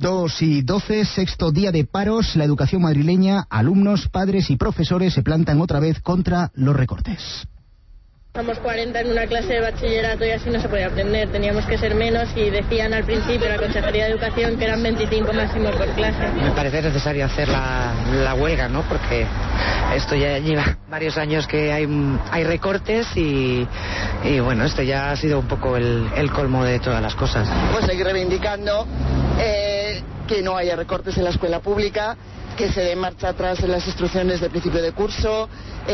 2:12, sexto día de paros. La educación madrileña, alumnos, padres y profesores se plantan otra vez contra los recortes. Somos 40 en una clase de bachillerato y así no se puede aprender. Teníamos que ser menos y decían al principio la Consejería de Educación que eran 25 máximo por clase. Me parece necesario hacer la huelga, ¿no? Porque esto ya lleva varios años que hay recortes y bueno, esto ya ha sido un poco el colmo de todas las cosas. Pues seguir reivindicando que no haya recortes en la escuela pública, que se dé marcha atrás en las instrucciones de principio de curso,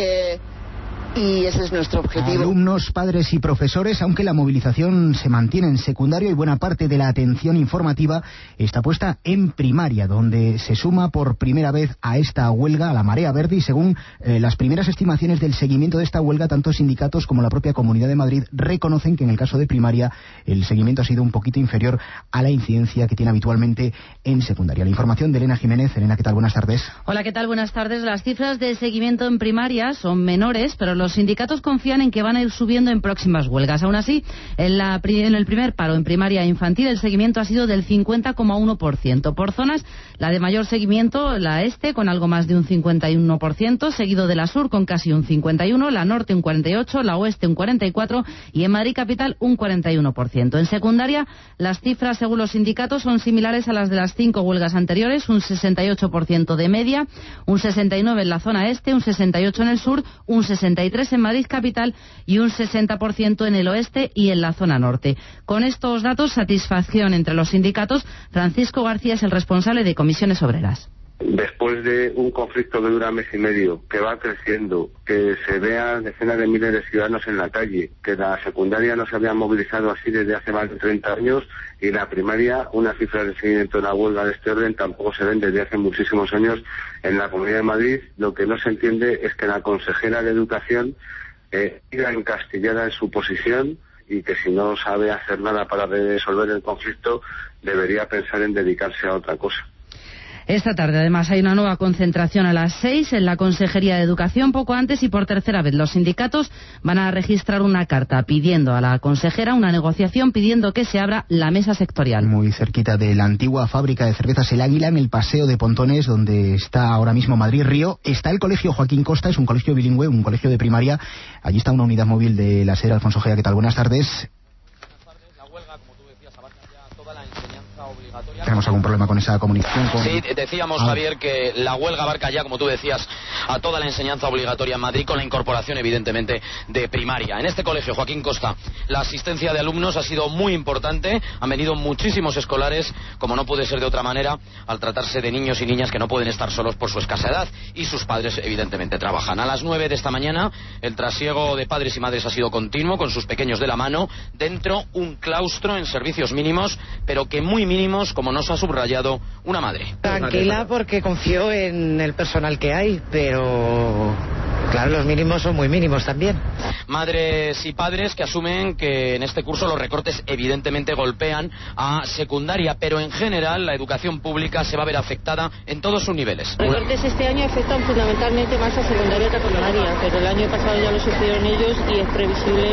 y ese es nuestro objetivo. Alumnos, padres y profesores, aunque la movilización se mantiene en secundario y buena parte de la atención informativa está puesta en primaria, donde se suma por primera vez a esta huelga a la marea verde y según las primeras estimaciones del seguimiento de esta huelga, tanto sindicatos como la propia Comunidad de Madrid reconocen que en el caso de primaria el seguimiento ha sido un poquito inferior a la incidencia que tiene habitualmente en secundaria. La información de Elena Jiménez. Elena, ¿qué tal? Buenas tardes. Hola, ¿qué tal? Buenas tardes. Las cifras de seguimiento en primaria son menores, pero los sindicatos confían en que van a ir subiendo en próximas huelgas. Aún así, en el primer paro en primaria infantil, el seguimiento ha sido del 50,1%. Por zonas, la de mayor seguimiento, la este, con algo más de un 51%, seguido de la sur con casi un 51%, la norte un 48%, la oeste un 44% y en Madrid capital un 41%. En secundaria, las cifras, según los sindicatos, son similares a las de las 5 huelgas anteriores, un 68% de media, un 69% en la zona este, un 68% en el sur, un 63% en Madrid capital y un 60% en el oeste y en la zona norte. Con estos datos, satisfacción entre los sindicatos. Francisco García es el responsable de Comisiones Obreras. Después de un conflicto que dura mes y medio, que va creciendo, que se vean decenas de miles de ciudadanos en la calle, que la secundaria no se había movilizado así desde hace más de 30 años y la primaria, unas cifras de seguimiento de la huelga de este orden tampoco se ven desde hace muchísimos años en la Comunidad de Madrid. Lo que no se entiende es que la consejera de Educación siga encastillada en su posición y que si no sabe hacer nada para resolver el conflicto debería pensar en dedicarse a otra cosa. Esta tarde, además, hay una nueva concentración a las 6 en la Consejería de Educación. Poco antes y por tercera vez, los sindicatos van a registrar una carta pidiendo a la consejera una negociación, pidiendo que se abra la mesa sectorial. Muy cerquita de la antigua fábrica de cervezas El Águila, en el Paseo de Pontones, donde está ahora mismo Madrid Río, está el colegio Joaquín Costa, es un colegio bilingüe, un colegio de primaria. Allí está una unidad móvil de la SER. Alfonso Gea, ¿qué tal? Buenas tardes. ¿Tenemos algún problema con esa comunicación? Sí, decíamos, Javier, que la huelga abarca ya, como tú decías, a toda la enseñanza obligatoria en Madrid, con la incorporación, evidentemente, de primaria. En este colegio, Joaquín Costa, la asistencia de alumnos ha sido muy importante. Han venido muchísimos escolares, como no puede ser de otra manera, al tratarse de niños y niñas que no pueden estar solos por su escasa edad, y sus padres, evidentemente, trabajan. A las 9 de esta mañana, el trasiego de padres y madres ha sido continuo, con sus pequeños de la mano, dentro un claustro en servicios mínimos, pero que muy mínimos, como nos ha subrayado una madre. Tranquila, porque confío en el personal que hay, pero claro, los mínimos son muy mínimos también. Madres y padres que asumen que en este curso los recortes evidentemente golpean a secundaria, pero en general la educación pública se va a ver afectada en todos sus niveles. Los recortes este año afectan fundamentalmente más a secundaria que a primaria, pero el año pasado ya lo sufrieron ellos y es previsible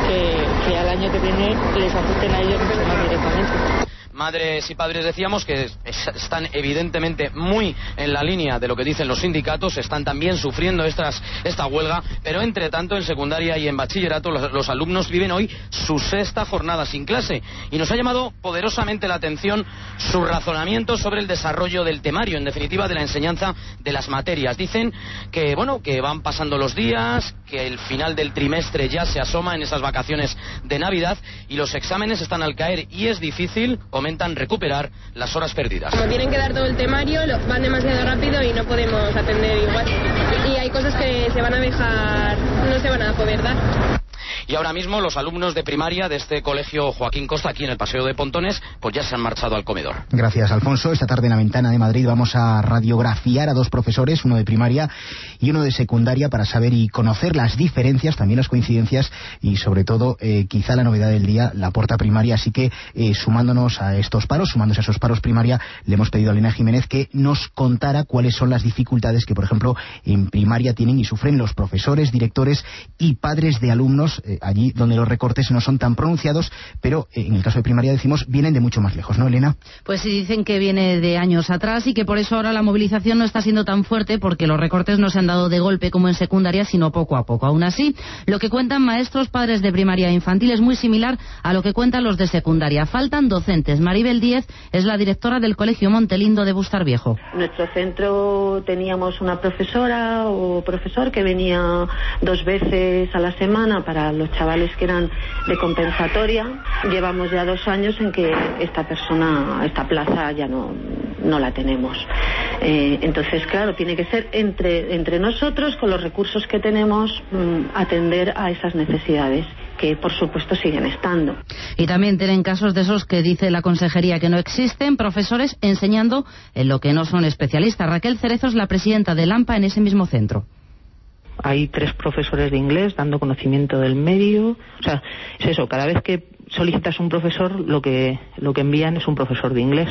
que al año que viene les afecten a ellos mucho más directamente. Madres y padres, decíamos, que están evidentemente muy en la línea de lo que dicen los sindicatos, están también sufriendo esta huelga, pero entre tanto en secundaria y en bachillerato los alumnos viven hoy su sexta jornada sin clase y nos ha llamado poderosamente la atención su razonamiento sobre el desarrollo del temario, en definitiva de la enseñanza de las materias. Dicen que que van pasando los días, que el final del trimestre ya se asoma en esas vacaciones de Navidad y los exámenes están al caer y es difícil, comentan, recuperar las horas perdidas. Como tienen que dar todo el temario, van demasiado rápido y no podemos atender igual. Y hay cosas que se van a dejar, no se van a poder dar. Y ahora mismo los alumnos de primaria de este colegio Joaquín Costa, aquí en el Paseo de Pontones, pues ya se han marchado al comedor. Gracias, Alfonso. Esta tarde en la Ventana de Madrid vamos a radiografiar a dos profesores, uno de primaria y uno de secundaria, para saber y conocer las diferencias, también las coincidencias y sobre todo quizá la novedad del día, la porta primaria. Así que sumándonos a estos paros, sumándose a esos paros primaria, le hemos pedido a Elena Jiménez que nos contara cuáles son las dificultades que, por ejemplo, en primaria tienen y sufren los profesores, directores y padres de alumnos allí donde los recortes no son tan pronunciados, pero en el caso de primaria, decimos, vienen de mucho más lejos, ¿no, Elena? Pues sí, dicen que viene de años atrás y que por eso ahora la movilización no está siendo tan fuerte, porque los recortes no se han dado de golpe como en secundaria, sino poco a poco. Aún así, lo que cuentan maestros, padres de primaria e infantil es muy similar a lo que cuentan los de secundaria. Faltan docentes. Maribel Díez es la directora del Colegio Montelindo de Bustarviejo. En nuestro centro teníamos una profesora o profesor que venía 2 veces a la semana para los chavales que eran de compensatoria. Llevamos ya 2 años en que esta plaza ya no la tenemos. Entonces, claro, tiene que ser entre nosotros, con los recursos que tenemos, atender a esas necesidades, que por supuesto siguen estando. Y también tienen casos de esos que dice la consejería que no existen, profesores enseñando en lo que no son especialistas. Raquel Cerezo es la presidenta del AMPA en ese mismo centro. Hay 3 profesores de inglés dando conocimiento del medio. O sea, es eso, cada vez que solicitas un profesor, lo que envían es un profesor de inglés.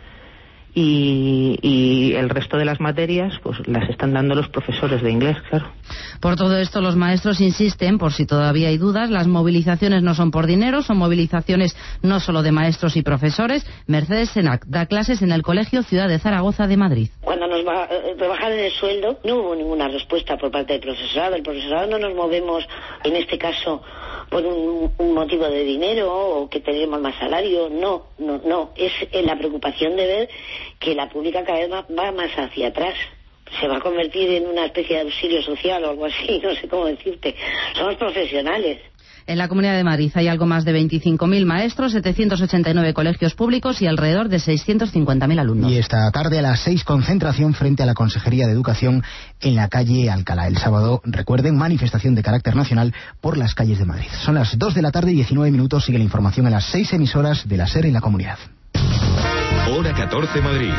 Y el resto de las materias pues las están dando los profesores de inglés, claro. Por todo esto, los maestros insisten, por si todavía hay dudas, las movilizaciones no son por dinero, son movilizaciones no solo de maestros y profesores. Mercedes Senac da clases en el Colegio Ciudad de Zaragoza de Madrid. Cuando nos rebajaron el sueldo, no hubo ninguna respuesta por parte del profesorado. El profesorado no nos movemos, en este caso, por un motivo de dinero o que tenemos más salario. No. Es la preocupación de ver que la pública cada vez va más hacia atrás. Se va a convertir en una especie de auxilio social o algo así, no sé cómo decirte. Somos profesionales. En la Comunidad de Madrid hay algo más de 25.000 maestros, 789 colegios públicos y alrededor de 650.000 alumnos. Y esta tarde a las 6, concentración frente a la Consejería de Educación en la calle Alcalá. El sábado, recuerden, manifestación de carácter nacional por las calles de Madrid. Son las 2 de la tarde y 19 minutos. Sigue la información en las 6 emisoras de la SER en la comunidad. Hora 14 Madrid.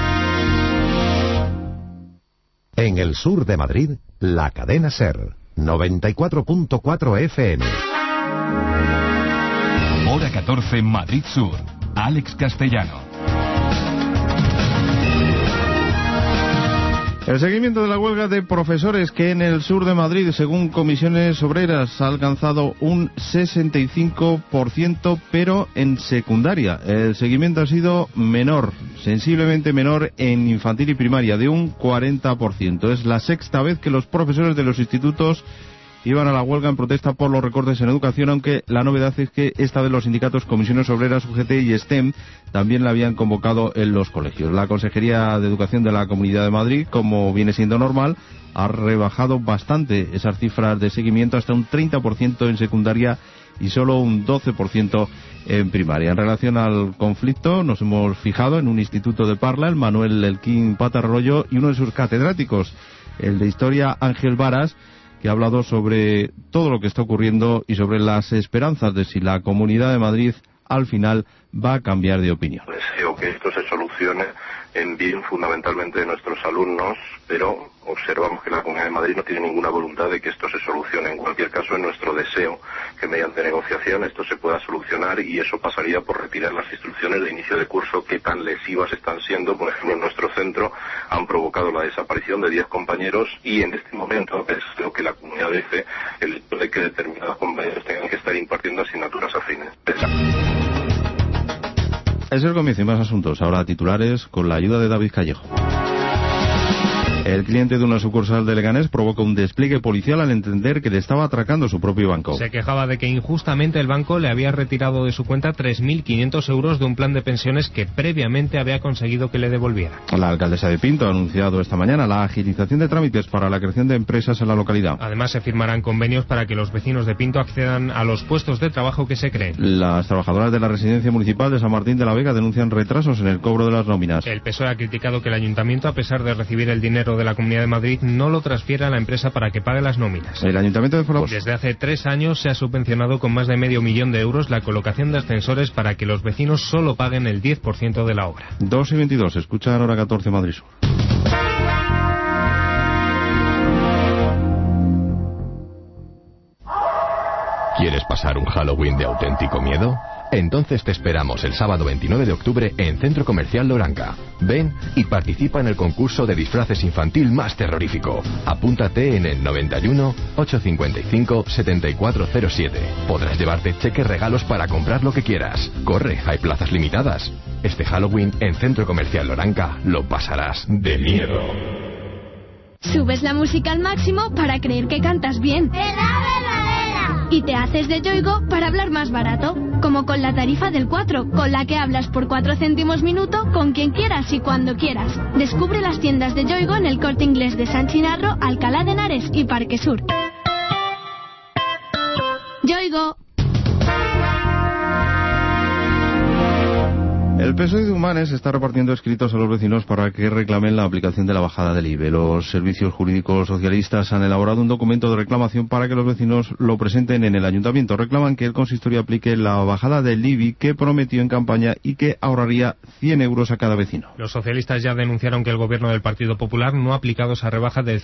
En el sur de Madrid, la cadena SER, 94.4 FM. Hora 14 Madrid Sur. Alex Castellano. El seguimiento de la huelga de profesores que en el sur de Madrid, según comisiones obreras, ha alcanzado un 65%, pero en secundaria. El seguimiento ha sido menor, sensiblemente menor en infantil y primaria, de un 40%. Es la 6ª vez que los profesores de los institutos iban a la huelga en protesta por los recortes en educación, aunque la novedad es que esta vez los sindicatos Comisiones Obreras, UGT y STEM también la habían convocado en los colegios. La Consejería de Educación de la Comunidad de Madrid, como viene siendo normal, ha rebajado bastante esas cifras de seguimiento hasta un 30% en secundaria y solo un 12% en primaria. En relación al conflicto, nos hemos fijado en un instituto de Parla, el Manuel Elquín Patarroyo, y uno de sus catedráticos, el de Historia Ángel Varas, que ha hablado sobre todo lo que está ocurriendo y sobre las esperanzas de si la Comunidad de Madrid al final va a cambiar de opinión. Deseo que esto se solucione en bien fundamentalmente de nuestros alumnos, pero observamos que la Comunidad de Madrid no tiene ninguna voluntad de que esto se solucione. En cualquier caso, es nuestro deseo que mediante negociación esto se pueda solucionar, y eso pasaría por retirar las instrucciones de inicio de curso que tan lesivas están siendo. Por ejemplo, en nuestro centro han provocado la desaparición de 10 compañeros, y en este momento creo que la comunidad dice el hecho de que determinados compañeros tengan que estar impartiendo asignaturas afines. Es el comienzo y más asuntos. Ahora titulares con la ayuda de David Callejo. El cliente de una sucursal de Leganés provoca un despliegue policial al entender que le estaba atracando su propio banco. Se quejaba de que injustamente el banco le había retirado de su cuenta 3.500 euros de un plan de pensiones que previamente había conseguido que le devolviera. La alcaldesa de Pinto ha anunciado esta mañana la agilización de trámites para la creación de empresas en la localidad. Además, se firmarán convenios para que los vecinos de Pinto accedan a los puestos de trabajo que se creen. Las trabajadoras de la residencia municipal de San Martín de la Vega denuncian retrasos en el cobro de las nóminas. El PSOE ha criticado que el ayuntamiento, a pesar de recibir el dinero de la Comunidad de Madrid, no lo transfiere a la empresa para que pague las nóminas. El ayuntamiento de Zaragoza. Desde hace 3 años se ha subvencionado con más de $500.000 de euros la colocación de ascensores para que los vecinos solo paguen el 10% de la obra. 2:22, escuchan Hora 14 Madrid Sur. ¿Quieres pasar un Halloween de auténtico miedo? Entonces te esperamos el sábado 29 de octubre en Centro Comercial Loranca. Ven y participa en el concurso de disfraces infantil más terrorífico. Apúntate en el 91 855 7407. Podrás llevarte cheques regalos para comprar lo que quieras. Corre, hay plazas limitadas. Este Halloween en Centro Comercial Loranca lo pasarás de miedo. Subes la música al máximo para creer que cantas bien. Y te haces de Yoigo para hablar más barato, como con la tarifa del 4, con la que hablas por 4 céntimos minuto con quien quieras y cuando quieras. Descubre las tiendas de Yoigo en el Corte Inglés de San Chinarro, Alcalá de Henares y Parque Sur. Yoigo. El PSOE de Humanes está repartiendo escritos a los vecinos para que reclamen la aplicación de la bajada del IBE. Los servicios jurídicos socialistas han elaborado un documento de reclamación para que los vecinos lo presenten en el ayuntamiento. Reclaman que el consistorio aplique la bajada del IBI que prometió en campaña y que ahorraría 100 euros a cada vecino. Los socialistas ya denunciaron que el gobierno del Partido Popular no ha aplicado esa rebaja del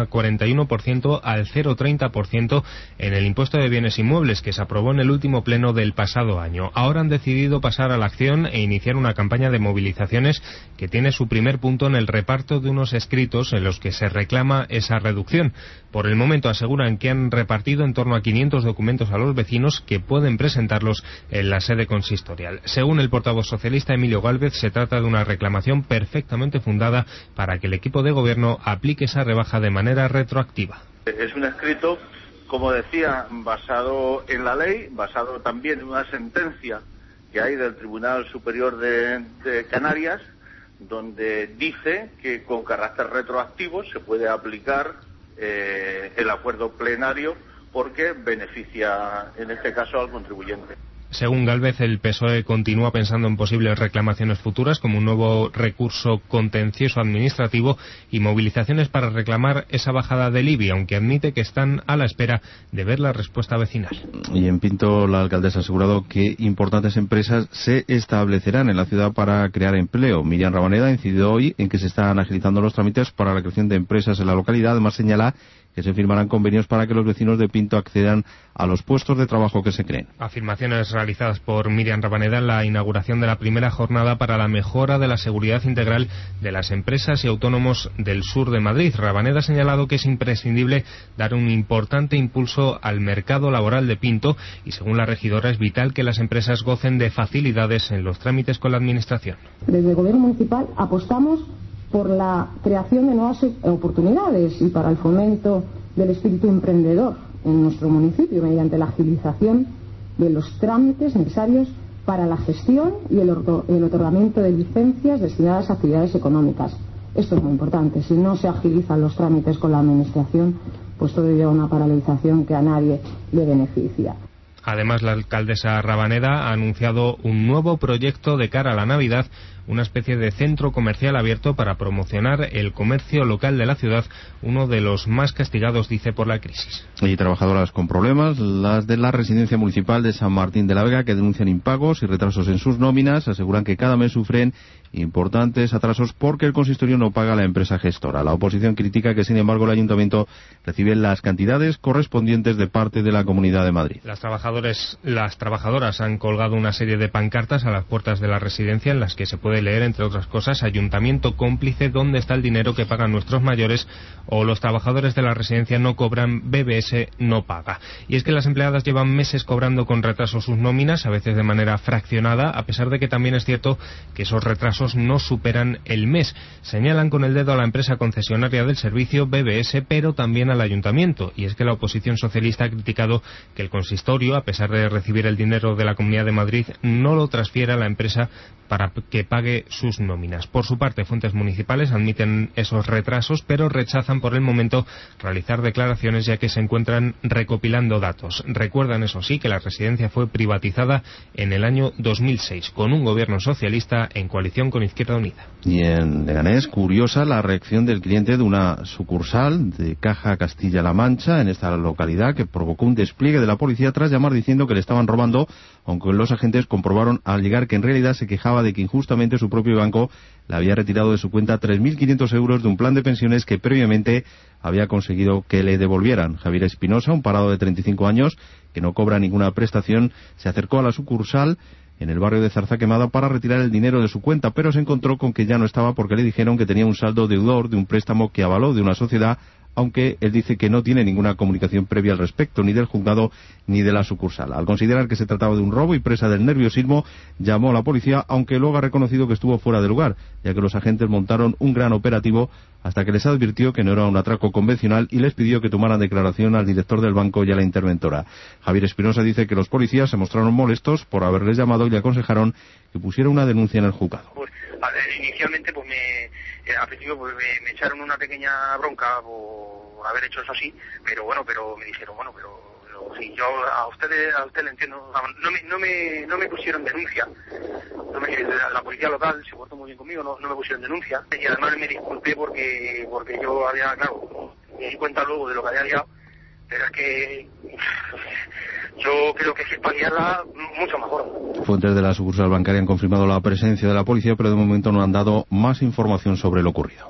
0,41% al 0,30% en el impuesto de bienes inmuebles que se aprobó en el último pleno del pasado año. Ahora han decidido pasar a la acción e iniciar una campaña de movilizaciones que tiene su primer punto en el reparto de unos escritos en los que se reclama esa reducción. Por el momento aseguran que han repartido en torno a 500 documentos a los vecinos que pueden presentarlos en la sede consistorial. Según el portavoz socialista Emilio Gálvez, se trata de una reclamación perfectamente fundada para que el equipo de gobierno aplique esa rebaja de manera retroactiva. Es un escrito, como decía, basado en la ley, basado también en una sentencia que hay del Tribunal Superior de Canarias, donde dice que con carácter retroactivo se puede aplicar el acuerdo plenario porque beneficia, en este caso, al contribuyente. Según Gálvez, el PSOE continúa pensando en posibles reclamaciones futuras como un nuevo recurso contencioso administrativo y movilizaciones para reclamar esa bajada del IBI, aunque admite que están a la espera de ver la respuesta vecinal. Y en Pinto, la alcaldesa ha asegurado que importantes empresas se establecerán en la ciudad para crear empleo. Miriam Rabaneda ha incidido hoy en que se están agilizando los trámites para la creación de empresas en la localidad. Además, señala que se firmarán convenios para que los vecinos de Pinto accedan a los puestos de trabajo que se creen. Afirmaciones realizadas por Miriam Rabaneda en la inauguración de la primera jornada para la mejora de la seguridad integral de las empresas y autónomos del sur de Madrid. Rabaneda ha señalado que es imprescindible dar un importante impulso al mercado laboral de Pinto y, según la regidora, es vital que las empresas gocen de facilidades en los trámites con la administración. Desde el Gobierno municipal apostamos por la creación de nuevas oportunidades y para el fomento del espíritu emprendedor en nuestro municipio mediante la agilización de los trámites necesarios para la gestión y el otorgamiento de licencias destinadas a actividades económicas. Esto es muy importante. Si no se agilizan los trámites con la administración, pues todo lleva a una paralización que a nadie le beneficia. Además, la alcaldesa Rabaneda ha anunciado un nuevo proyecto de cara a la Navidad, una especie de centro comercial abierto para promocionar el comercio local de la ciudad, uno de los más castigados, dice, por la crisis. Y trabajadoras con problemas, las de la Residencia Municipal de San Martín de la Vega, que denuncian impagos y retrasos en sus nóminas, aseguran que cada mes sufren importantes atrasos porque el consistorio no paga a la empresa gestora. La oposición critica que, sin embargo, el ayuntamiento recibe las cantidades correspondientes de parte de la Comunidad de Madrid. Las trabajadoras han colgado una serie de pancartas a las puertas de la residencia en las que se puede leer, entre otras cosas, ayuntamiento cómplice, ¿dónde está el dinero que pagan nuestros mayores? O los trabajadores de la residencia no cobran, BBS no paga. Y es que las empleadas llevan meses cobrando con retraso sus nóminas, a veces de manera fraccionada, a pesar de que también es cierto que esos retrasos no superan el mes. Señalan con el dedo a la empresa concesionaria del servicio, BBS, pero también al ayuntamiento. Y es que la oposición socialista ha criticado que el consistorio, a pesar de recibir el dinero de la Comunidad de Madrid, no lo transfiera a la empresa para que pague sus nóminas. Por su parte, fuentes municipales admiten esos retrasos, pero rechazan por el momento realizar declaraciones, ya que se encuentran recopilando datos. Recuerdan, eso sí, que la residencia fue privatizada en el año 2006, con un gobierno socialista en coalición con Izquierda Unida. Y en Leganés, curiosa la reacción del cliente de una sucursal de Caja Castilla-La Mancha en esta localidad, que provocó un despliegue de la policía tras llamar diciendo que le estaban robando, aunque los agentes comprobaron al llegar que en realidad se quejaba de que injustamente su propio banco le había retirado de su cuenta 3.500 euros de un plan de pensiones que previamente había conseguido que le devolvieran. Javier Espinosa, un parado de 35 años que no cobra ninguna prestación, se acercó a la sucursal en el barrio de Zarzaquemada para retirar el dinero de su cuenta, pero se encontró con que ya no estaba porque le dijeron que tenía un saldo deudor de un préstamo que avaló de una sociedad, aunque él dice que no tiene ninguna comunicación previa al respecto, ni del juzgado ni de la sucursal. Al considerar que se trataba de un robo y presa del nerviosismo, llamó a la policía, aunque luego ha reconocido que estuvo fuera de lugar, ya que los agentes montaron un gran operativo hasta que les advirtió que no era un atraco convencional y les pidió que tomaran declaración al director del banco y a la interventora. Javier Espinosa dice que los policías se mostraron molestos por haberles llamado y le aconsejaron que pusiera una denuncia en el juzgado. Pues, inicialmente, al principio me echaron una pequeña bronca por haber hecho eso así, pero me dijeron, sí, yo a usted le entiendo, no me pusieron denuncia, la policía local se portó muy bien conmigo, no me pusieron denuncia, y además me disculpé porque yo había, claro, me di cuenta luego de lo que había liado, pero es que yo creo que si es para guiarla, mucho mejor. Fuentes de la sucursal bancaria han confirmado la presencia de la policía, pero de momento no han dado más información sobre lo ocurrido.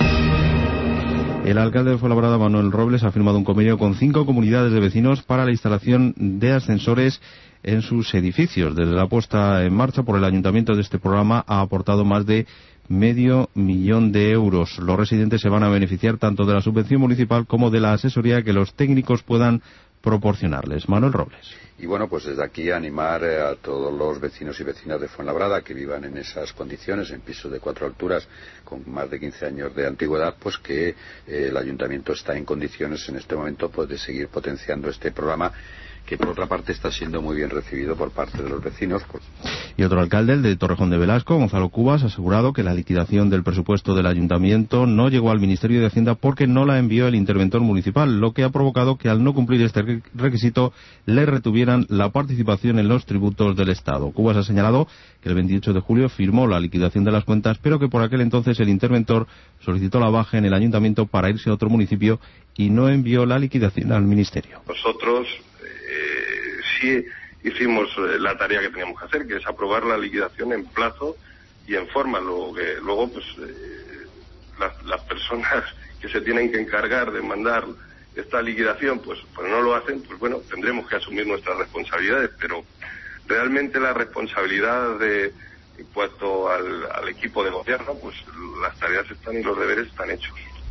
El alcalde de Fuenlabrada, Manuel Robles, ha firmado un convenio con 5 comunidades de vecinos para la instalación de ascensores en sus edificios. Desde la puesta en marcha por el ayuntamiento de este programa ha aportado más de $500,000 de euros. Los residentes se van a beneficiar tanto de la subvención municipal como de la asesoría que los técnicos puedan proporcionarles. Manuel Robles. Y bueno, pues desde aquí animar a todos los vecinos y vecinas de Fuenlabrada que vivan en esas condiciones, en pisos de 4 alturas, con más de 15 años de antigüedad, pues que el ayuntamiento está en condiciones en este momento pues de seguir potenciando este programa, que por otra parte está siendo muy bien recibido por parte de los vecinos. Y otro alcalde, el de Torrejón de Velasco, Gonzalo Cubas, ha asegurado que la liquidación del presupuesto del ayuntamiento no llegó al Ministerio de Hacienda porque no la envió el interventor municipal, lo que ha provocado que al no cumplir este requisito le retuvieran la participación en los tributos del Estado. Cubas ha señalado que el 28 de julio firmó la liquidación de las cuentas, pero que por aquel entonces el interventor solicitó la baja en el ayuntamiento para irse a otro municipio y no envió la liquidación al Ministerio. Nosotros sí hicimos la tarea que teníamos que hacer, que es aprobar la liquidación en plazo y en forma. Luego pues las personas que se tienen que encargar de mandar esta liquidación pues no lo hacen, pues bueno, tendremos que asumir nuestras responsabilidades, pero realmente la responsabilidad en cuanto al equipo de gobierno, pues las tareas están y los deberes están hechos.